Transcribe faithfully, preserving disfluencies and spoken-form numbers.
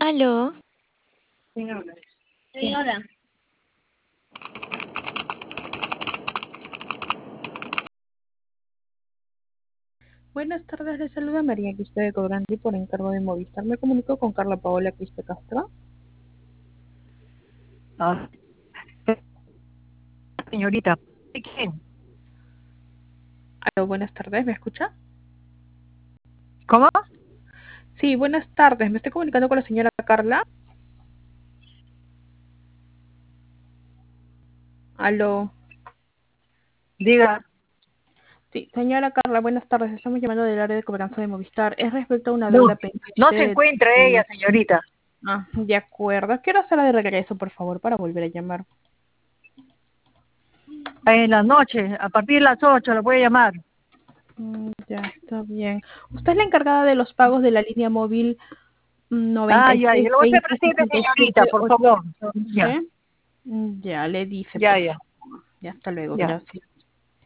Aló. Señora. Señora. Buenas tardes, le saluda María Quispe de Cobrandi por encargo de Movistar. Me comunico con Carla Paola Quispe Castro. Ah, señorita. ¿De quién? Aló, buenas tardes, ¿me escucha? ¿Cómo? Sí, buenas tardes, me estoy comunicando con la señora Carla. Aló. Diga. Sí, señora Carla, buenas tardes, estamos llamando del área de cobranza de Movistar. Es respecto a una No, deuda no pendiente se de... encuentra ella, señorita. Ah, de acuerdo. Quiero hacerla de regreso, por favor, para volver a llamar. En la noche, a partir de las ocho, la voy a llamar. Mm, ya, está bien. Usted es la encargada de los pagos de la línea móvil Ah, noventa y ya, yo seis lo voy a hacer veinte presente, sesenta y señorita, siete por favor. Ya, ochenta. Mm, Ya, le dice, ya, por ya, favor. Ya, hasta luego, ya. gracias.